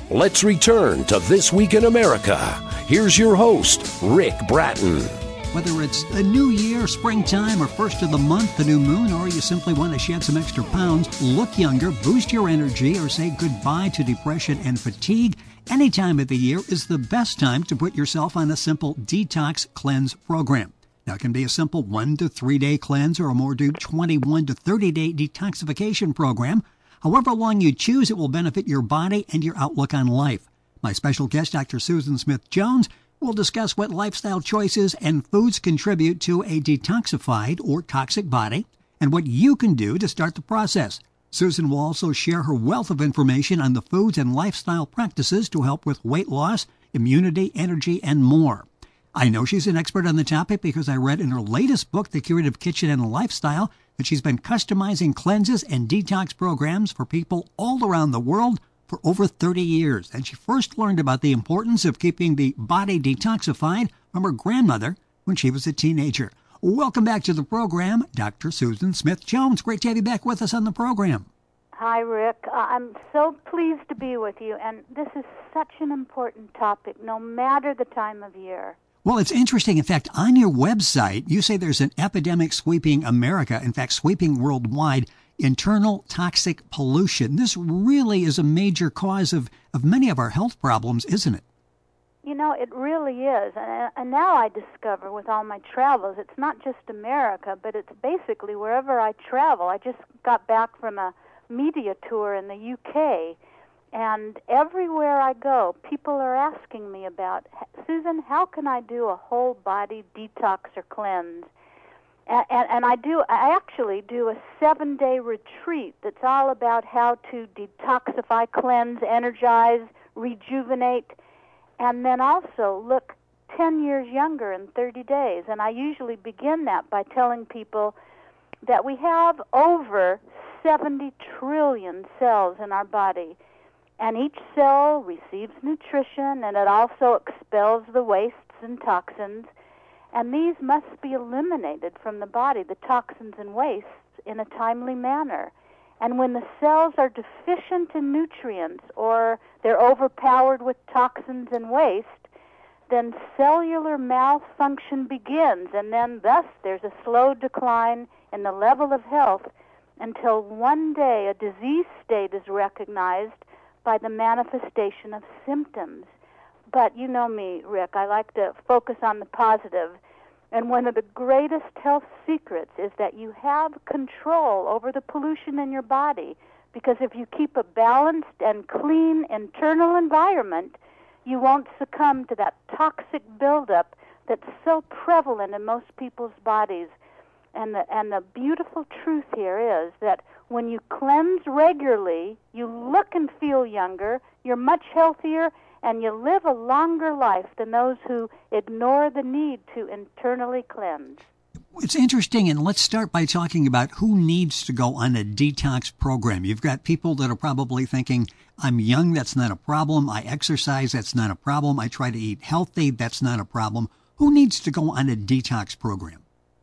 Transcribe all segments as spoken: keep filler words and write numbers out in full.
Let's return to This Week in America. Here's your host, Rick Bratton. Whether it's a new year, springtime, or first of the month, the new moon, or you simply want to shed some extra pounds, look younger, boost your energy, or say goodbye to depression and fatigue, any time of the year is the best time to put yourself on a simple detox cleanse program. Now, it can be a simple one to three day cleanse or a more do twenty-one to thirty day detoxification program. However long you choose, it will benefit your body and your outlook on life. My special guest, Doctor Susan Smith-Jones, will discuss what lifestyle choices and foods contribute to a detoxified or toxic body and what you can do to start the process. Susan will also share her wealth of information on the foods and lifestyle practices to help with weight loss, immunity, energy, and more. I know she's an expert on the topic because I read in her latest book, The Curative Kitchen and Lifestyle, that she's been customizing cleanses and detox programs for people all around the world for over thirty years. And she first learned about the importance of keeping the body detoxified from her grandmother when she was a teenager. Welcome back to the program, Doctor Susan Smith-Jones. Great to have you back with us on the program. Hi, Rick. Uh, I'm so pleased to be with you, and this is such an important topic, no matter the time of year. Well, it's interesting. In fact, on your website, you say there's an epidemic sweeping America, in fact, sweeping worldwide, internal toxic pollution. This really is a major cause of, of many of our health problems, isn't it? You know, it really is. And, and now I discover with all my travels, it's not just America, but it's basically wherever I travel. I just got back from a media tour in the U K, and everywhere I go, people are asking me about, Susan, how can I do a whole body detox or cleanse? And, and, and I do. I actually do a seven-day retreat that's all about how to detoxify, cleanse, energize, rejuvenate, and then also look ten years younger in thirty days. And I usually begin that by telling people that we have over seventy trillion cells in our body. And each cell receives nutrition, and it also expels the wastes and toxins. And these must be eliminated from the body, the toxins and wastes, in a timely manner. And when the cells are deficient in nutrients or they're overpowered with toxins and waste, then cellular malfunction begins, and then thus there's a slow decline in the level of health until one day a disease state is recognized by the manifestation of symptoms. But you know me, Rick, I like to focus on the positive. And one of the greatest health secrets is that you have control over the pollution in your body. Because if you keep a balanced and clean internal environment, you won't succumb to that toxic buildup that's so prevalent in most people's bodies. And the, and the beautiful truth here is that when you cleanse regularly, you look and feel younger, you're much healthier, and you live a longer life than those who ignore the need to internally cleanse. It's interesting, and let's start by talking about who needs to go on a detox program. You've got people that are probably thinking, I'm young, that's not a problem. I exercise, that's not a problem. I try to eat healthy, that's not a problem. Who needs to go on a detox program?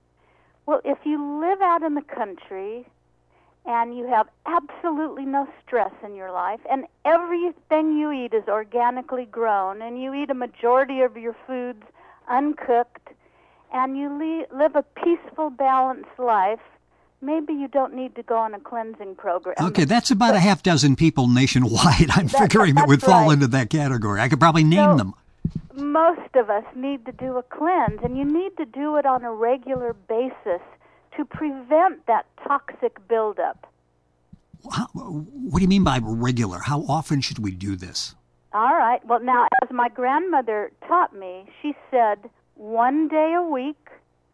Well, if you live out in the country and you have absolutely no stress in your life, and everything you eat is organically grown, and you eat a majority of your foods uncooked, and you le- live a peaceful, balanced life, maybe you don't need to go on a cleansing program. Okay, that's about but, a half dozen people nationwide. I'm that, figuring that would fall right. into that category. I could probably name so, them. Most of us need to do a cleanse, and you need to do it on a regular basis to prevent that toxic buildup. How, what do you mean by regular? How often should we do this? All right. Well, now, as my grandmother taught me, she said one day a week,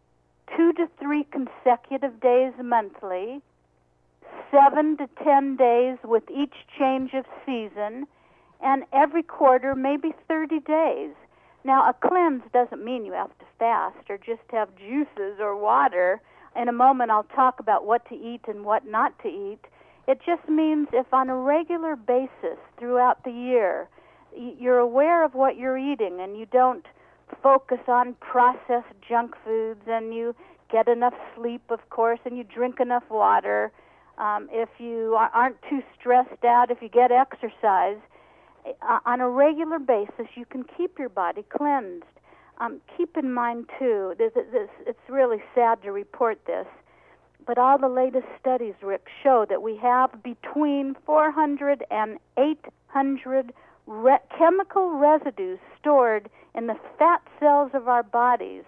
two to three consecutive days monthly, seven to ten days with each change of season, and every quarter, maybe thirty days. Now, a cleanse doesn't mean you have to fast or just have juices or water. In a moment, I'll talk about what to eat and what not to eat. It just means if on a regular basis throughout the year, you're aware of what you're eating and you don't focus on processed junk foods, and you get enough sleep, of course, and you drink enough water. Um, if you aren't too stressed out, if you get exercise, uh, on a regular basis, you can keep your body cleansed. Um, keep in mind, too, this, this, it's really sad to report this, but all the latest studies, Rick, show that we have between four hundred and eight hundred re- chemical residues stored in the fat cells of our bodies.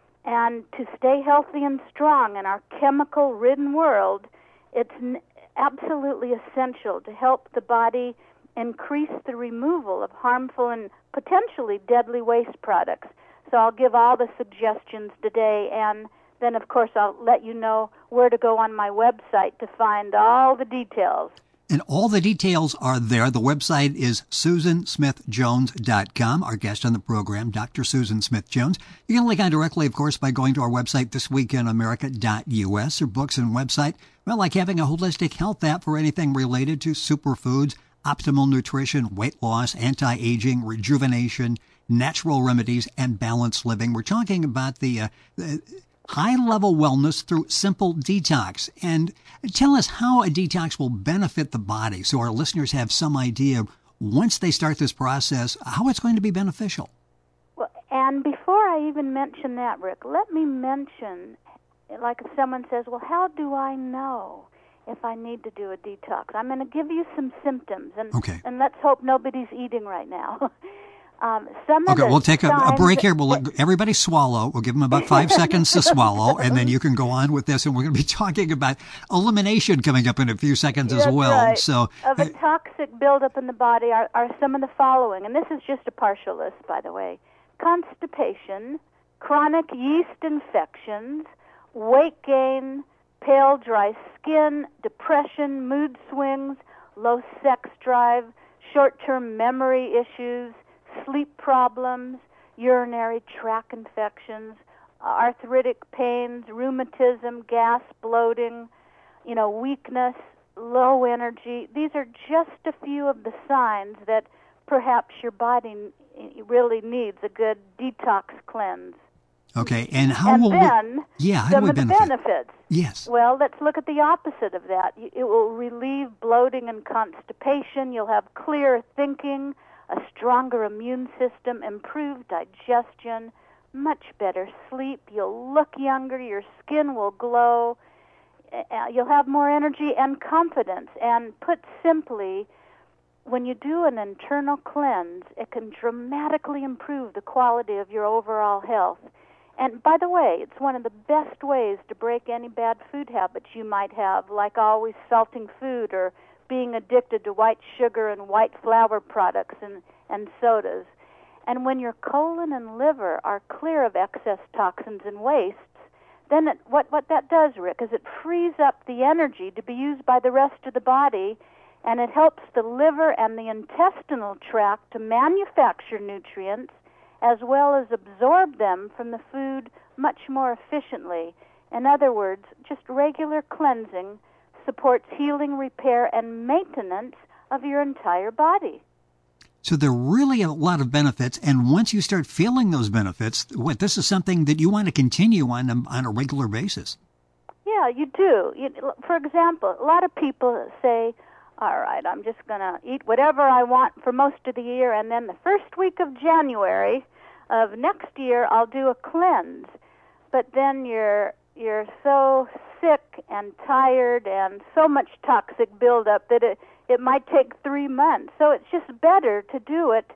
And to stay healthy and strong in our chemical-ridden world, it's n- absolutely essential to help the body increase the removal of harmful and potentially deadly waste products. So I'll give all the suggestions today, and then, of course, I'll let you know where to go on my website to find all the details. And all the details are there. The website is susan smith jones dot com. Our guest on the program, Doctor Susan Smith Jones. You can link on directly, of course, by going to our website, this week in america dot u s. Her books and website, well, like having a holistic health app for anything related to superfoods, optimal nutrition, weight loss, anti-aging, rejuvenation, natural remedies, and balanced living. We're talking about the, uh, the high-level wellness through simple detox. And tell us how a detox will benefit the body so our listeners have some idea, once they start this process, how it's going to be beneficial. Well, and before I even mention that, Rick, let me mention, like if someone says, well, how do I know if I need to do a detox? I'm going to give you some symptoms, and, okay. and let's hope nobody's eating right now. Um, some okay, of we'll take a, a break here. We'll that, let everybody swallow. We'll give them about five seconds to swallow, and then you can go on with this. And we're going to be talking about elimination coming up in a few seconds as That's well. Right. So, of a toxic buildup in the body are, are some of the following, and this is just a partial list, by the way: constipation, chronic yeast infections, weight gain, pale, dry skin, depression, mood swings, low sex drive, short-term memory issues, sleep problems, urinary tract infections, arthritic pains, rheumatism, gas, bloating, you know, weakness, low energy. These are just a few of the signs that perhaps your body really needs a good detox cleanse. Okay, and how and will then we, yeah, how some do we of the benefit? benefits. Yes. Well, let's look at the opposite of that. It will relieve bloating and constipation. You'll have clearer thinking, a stronger immune system, improved digestion, much better sleep. You'll look younger. Your skin will glow. Uh, you'll have more energy and confidence. And put simply, when you do an internal cleanse, it can dramatically improve the quality of your overall health. And by the way, it's one of the best ways to break any bad food habits you might have, like always salting food or being addicted to white sugar and white flour products and, and sodas. And when your colon and liver are clear of excess toxins and wastes, then it, what, what that does, Rick, is it frees up the energy to be used by the rest of the body, and it helps the liver and the intestinal tract to manufacture nutrients as well as absorb them from the food much more efficiently. In other words, just regular cleansing supports healing, repair, and maintenance of your entire body. So there are really a lot of benefits, and once you start feeling those benefits, what this is something that you want to continue on a, on a regular basis. Yeah, you do. You, for example, a lot of people say, all right, I'm just going to eat whatever I want for most of the year, and then the first week of January of next year, I'll do a cleanse. But then you're you're so sick and tired and so much toxic buildup that it, it might take three months. So it's just better to do it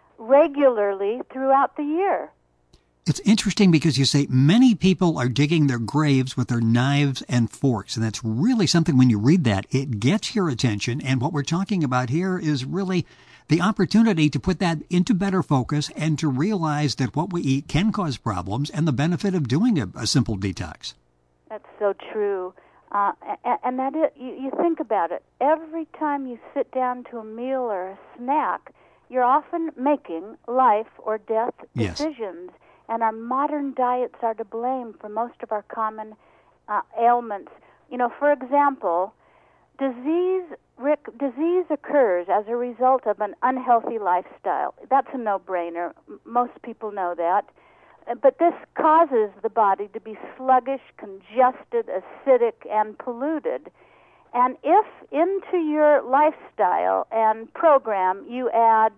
regularly throughout the year. It's interesting because you say many people are digging their graves with their knives and forks, and that's really something, when you read that, it gets your attention. And what we're talking about here is really the opportunity to put that into better focus and to realize that what we eat can cause problems and the benefit of doing a, a simple detox. That's so true. Uh, and, and that is, you, you think about it, every time you sit down to a meal or a snack, you're often making life or death decisions. Yes. And our modern diets are to blame for most of our common uh, ailments. You know, for example, disease, Rick, disease occurs as a result of an unhealthy lifestyle. That's a no-brainer. Most people know that. But this causes the body to be sluggish, congested, acidic, and polluted. And if into your lifestyle and program you add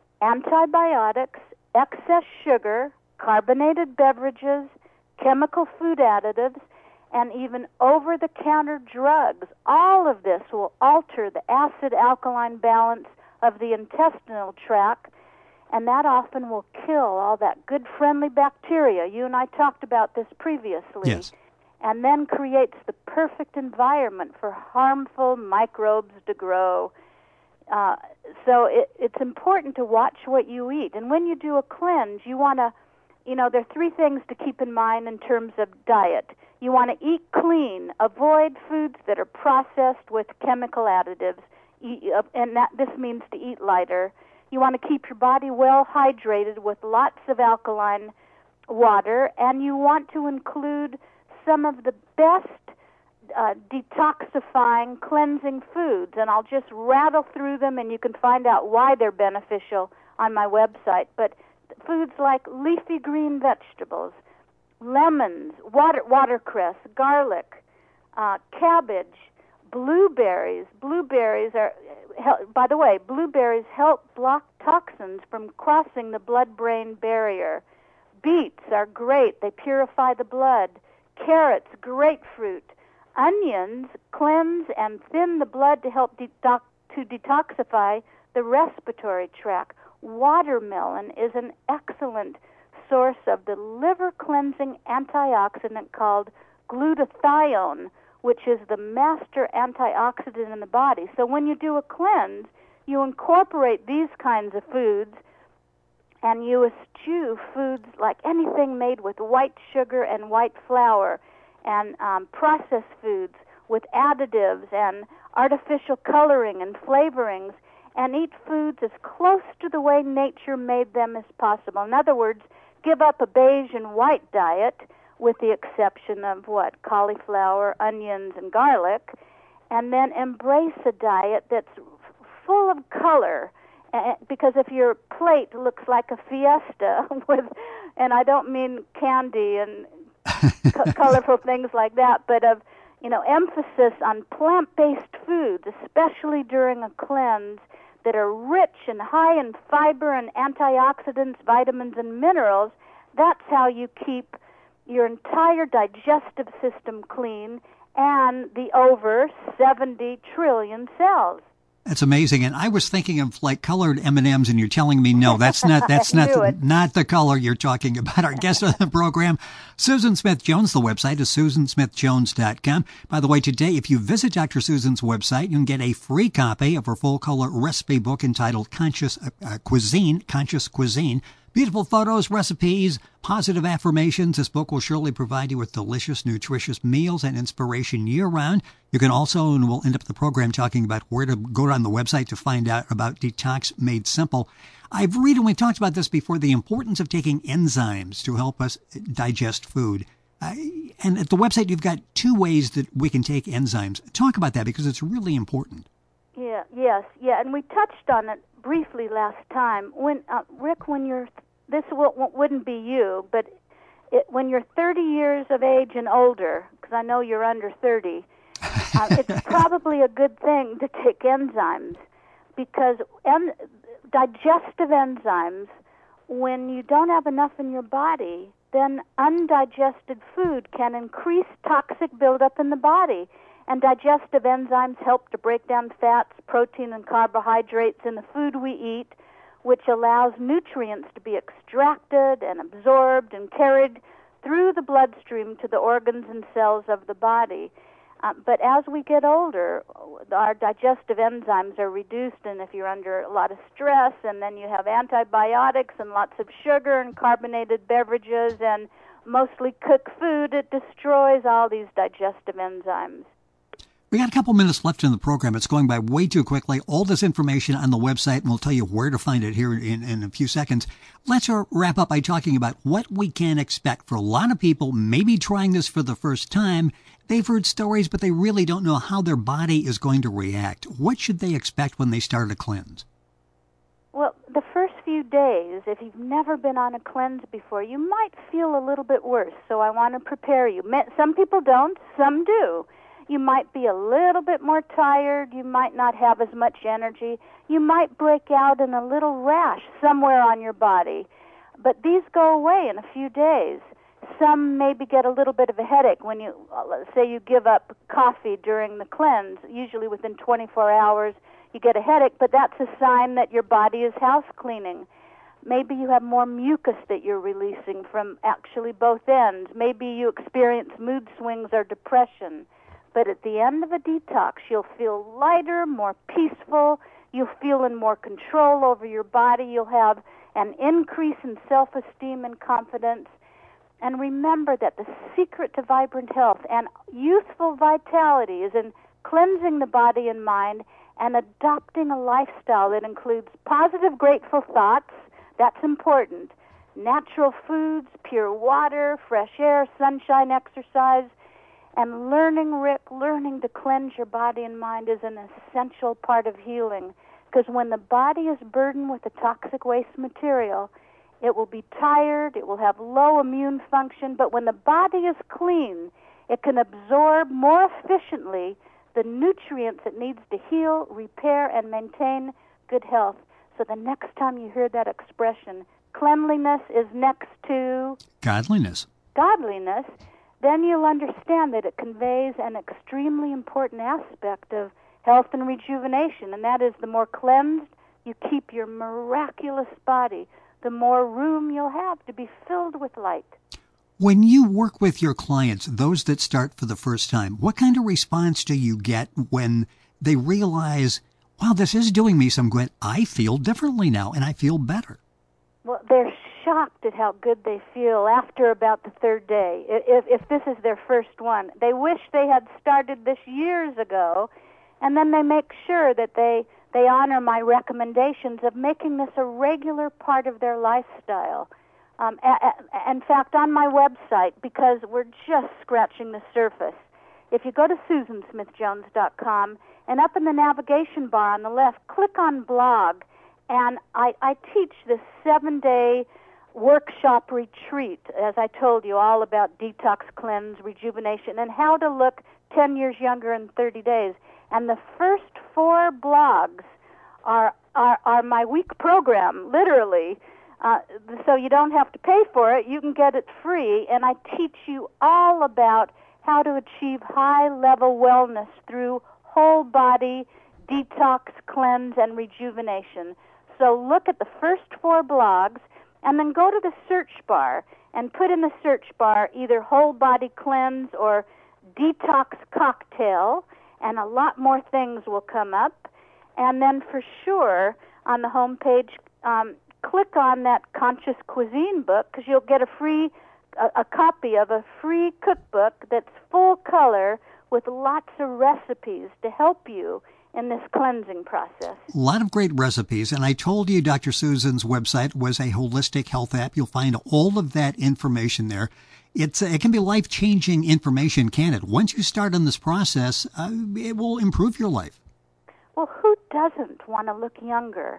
antibiotics, excess sugar, carbonated beverages, chemical food additives, and even over-the-counter drugs, all of this will alter the acid-alkaline balance of the intestinal tract, and that often will kill all that good, friendly bacteria. You and I talked about this previously. Yes. And then creates the perfect environment for harmful microbes to grow. Uh, so it, it's important to watch what you eat. And when you do a cleanse, you want to, you know, there are three things to keep in mind in terms of diet. You want to eat clean, avoid foods that are processed with chemical additives, and that this means to eat lighter. You want to keep your body well hydrated with lots of alkaline water, and you want to include some of the best uh, detoxifying, cleansing foods, and I'll just rattle through them, and you can find out why they're beneficial on my website. But foods like leafy green vegetables, lemons, water, watercress, garlic, uh, cabbage, blueberries. Blueberries are, by the way, blueberries help block toxins from crossing the blood-brain barrier. Beets are great. They purify the blood. Carrots, grapefruit, onions cleanse and thin the blood to help detox, to detoxify the respiratory tract. Watermelon is an excellent source of the liver-cleansing antioxidant called glutathione, which is the master antioxidant in the body. So when you do a cleanse, you incorporate these kinds of foods, and you eschew foods like anything made with white sugar and white flour, and um, processed foods with additives and artificial coloring and flavorings, and eat foods as close to the way nature made them as possible. In other words, give up a beige and white diet, with the exception of what? Cauliflower, onions, and garlic, and then embrace a diet that's full of color. Because if your plate looks like a fiesta with, and I don't mean candy and co- colorful things like that, but of, you know, emphasis on plant-based foods, especially during a cleanse, that are rich and high in fiber and antioxidants, vitamins, and minerals, that's how you keep your entire digestive system clean and the over seventy trillion cells. That's amazing. And I was thinking of like colored M and M's, and you're telling me, no, that's not that's not the, not the color you're talking about. Our guest on the program, Susan Smith-Jones. The website is susan smith jones dot com. By the way, today, if you visit Doctor Susan's website, you can get a free copy of her full-color recipe book entitled Conscious uh, Cuisine, Conscious Cuisine. Beautiful photos, recipes, positive affirmations. This book will surely provide you with delicious, nutritious meals and inspiration year-round. You can also, and we'll end up the program talking about where to go on the website to find out about Detox Made Simple. I've read, and we've talked about this before, the importance of taking enzymes to help us digest food. Uh, and at the website, you've got two ways that we can take enzymes. Talk about that, because it's really important. Yeah, yes, yeah, and we touched on it briefly last time. When uh, Rick, when you're this will, wouldn't be you, but it, when you're thirty years of age and older, because I know you're under thirty, uh, it's probably a good thing to take enzymes, because en- digestive enzymes, when you don't have enough in your body, then undigested food can increase toxic buildup in the body. And digestive enzymes help to break down fats, protein, and carbohydrates in the food we eat, which allows nutrients to be extracted and absorbed and carried through the bloodstream to the organs and cells of the body. Uh, but as we get older, our digestive enzymes are reduced, and if you're under a lot of stress, and then you have antibiotics and lots of sugar and carbonated beverages and mostly cooked food, it destroys all these digestive enzymes. We got a couple minutes left in the program. It's going by way too quickly. All this information on the website, and we'll tell you where to find it here in, in a few seconds. Let's wrap up by talking about what we can expect. For a lot of people, maybe trying this for the first time, they've heard stories, but they really don't know how their body is going to react. What should they expect when they start a cleanse? Well, the first few days, if you've never been on a cleanse before, you might feel a little bit worse, so I want to prepare you. Some people don't, some do. You might be a little bit more tired. You might not have as much energy. You might break out in a little rash somewhere on your body. But these go away in a few days. Some maybe get a little bit of a headache when you, let's say you give up coffee during the cleanse. Usually within twenty-four hours you get a headache, but that's a sign that your body is house cleaning. Maybe you have more mucus that you're releasing from actually both ends. Maybe you experience mood swings or depression. But at the end of a detox, you'll feel lighter, more peaceful. You'll feel in more control over your body. You'll have an increase in self-esteem and confidence. And remember that the secret to vibrant health and youthful vitality is in cleansing the body and mind and adopting a lifestyle that includes positive, grateful thoughts. That's important. Natural foods, pure water, fresh air, sunshine, exercise. And learning, Rick, learning to cleanse your body and mind is an essential part of healing. Because when the body is burdened with the toxic waste material, it will be tired, it will have low immune function, but when the body is clean, it can absorb more efficiently the nutrients it needs to heal, repair, and maintain good health. So the next time you hear that expression, cleanliness is next to godliness. Godliness, then you'll understand that it conveys an extremely important aspect of health and rejuvenation, and that is the more cleansed you keep your miraculous body, the more room you'll have to be filled with light. When you work with your clients, those that start for the first time, what kind of response do you get when they realize, wow, this is doing me some good. I feel differently now, and I feel better? Well, they're shocked at how good they feel after about the third day, if, if this is their first one. They wish they had started this years ago, and then they make sure that they, they honor my recommendations of making this a regular part of their lifestyle. Um, a, a, in fact, on my website, because we're just scratching the surface, if you go to susan smith jones dot com, and up in the navigation bar on the left, click on blog, and I, I teach this seven-day workshop retreat, as I told you, all about detox, cleanse, rejuvenation, and how to look ten years younger in thirty days. And the first four blogs are, are, are my week program, literally. Uh, so you don't have to pay for it. You can get it free. And I teach you all about how to achieve high-level wellness through whole-body detox, cleanse, and rejuvenation. So look at the first four blogs, and then go to the search bar and put in the search bar either whole-body cleanse or detox cocktail, and a lot more things will come up. And then for sure, on the home page, um, click on that Conscious Cuisine book, because you'll get a free a, a copy of a free cookbook that's full color with lots of recipes to help you in this cleansing process. A lot of great recipes, and I told you Doctor Susan's website was a holistic health app. You'll find all of that information there. It's it can be life-changing information, can it? Once you start on this process, uh, it will improve your life. Well, who doesn't want to look younger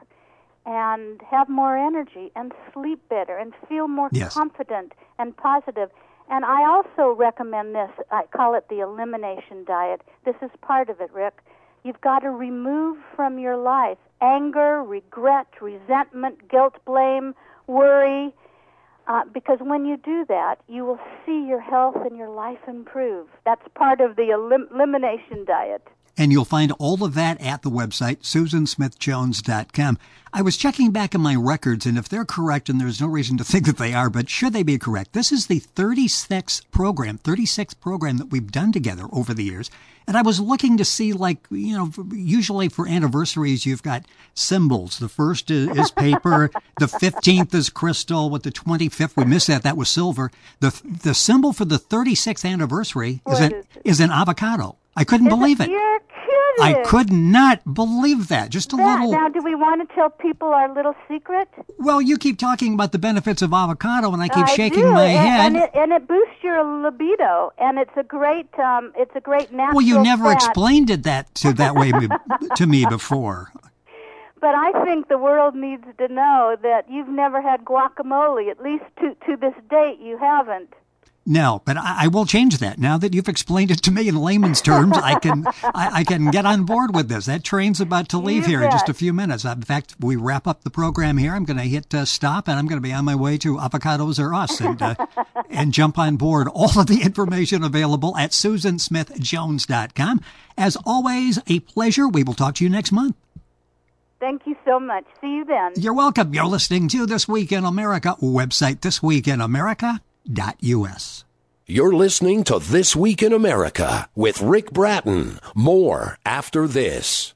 and have more energy and sleep better and feel more yes. confident and positive? And I also recommend this. I call it the elimination diet. This is part of it, Rick. You've got to remove from your life anger, regret, resentment, guilt, blame, worry, uh, because when you do that, you will see your health and your life improve. That's part of the elim- elimination diet. And you'll find all of that at the website, susan smith jones dot com. I was checking back in my records, and if they're correct, and there's no reason to think that they are, but should they be correct, this is the thirty-sixth program, thirty-sixth program that we've done together over the years. And I was looking to see, like, you know, usually for anniversaries, you've got symbols. The first is, is paper. The fifteenth is crystal. With the twenty-fifth, we missed that. That was silver. The the symbol for the thirty-sixth anniversary is an, is an avocado. I couldn't Is believe it. it. You're kidding. I could not believe that. Just a that, little. Now, do we want to tell people our little secret? Well, you keep talking about the benefits of avocado, and I keep I shaking do. my and, head. And it, and it boosts your libido, and it's a great, um, it's a great natural. Well, you never fat. explained it that to that way to me before. But I think the world needs to know that you've never had guacamole. At least to to this date, you haven't. No, but I, I will change that. Now that you've explained it to me in layman's terms, I can I, I can get on board with this. That train's about to leave You here in bet. just a few minutes. In fact, we wrap up the program here. I'm going to hit uh, stop, and I'm going to be on my way to Avocados or Us and uh, and jump on board. All of the information available at susan smith jones dot com. As always, a pleasure. We will talk to you next month. Thank you so much. See you then. You're welcome. You're listening to This Week in America. Website this week in america dot u s. You're listening to This Week in America with Rick Bratton. More after this.